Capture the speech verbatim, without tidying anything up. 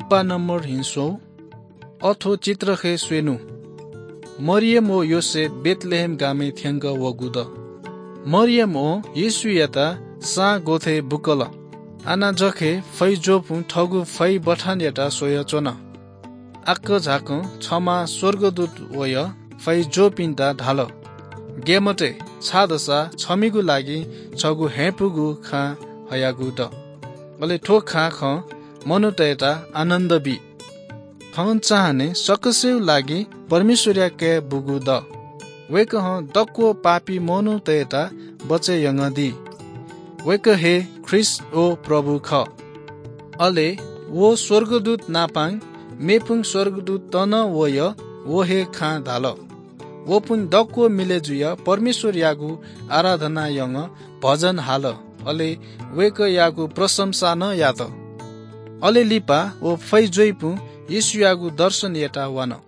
empa nomor hinsou otho चित्रखे स्वेनु Mariam ओ योसे बेतलेहेम गामे थ्यांग वगुद मरियम ओ यीशु यता सा गोथे बुकल आना जखे फै जोपु ठगु फै बठान यता सोय चोन आक्क झाक छमा स्वर्गदूत वय फै जोपिन्दा ढाल गेमटे छादसा छमिगु लागि छगु हेपुगु खा हयागु द अले ठो खा ख मनुतयता आनन्द बि खन चाहने सकसेउ लागि परमेश्वरिया के बुगु द वेक ह दक्को पापी मनुतयता बचे यंगदी वेक हे ख्रिस ओ प्रभु ख अले वो स्वर्गदूत नापाङ मेपुङ स्वर्गदूत तन वय वो हे खा धाल वो पुन दक्को मिलेजुय परमेश्वर यागु आराधना यंग भजन हाल अले वेक यागु प्रशंसा न यात अले लिपा ओ फै जोइपु यीशु यागु दर्शन यता वान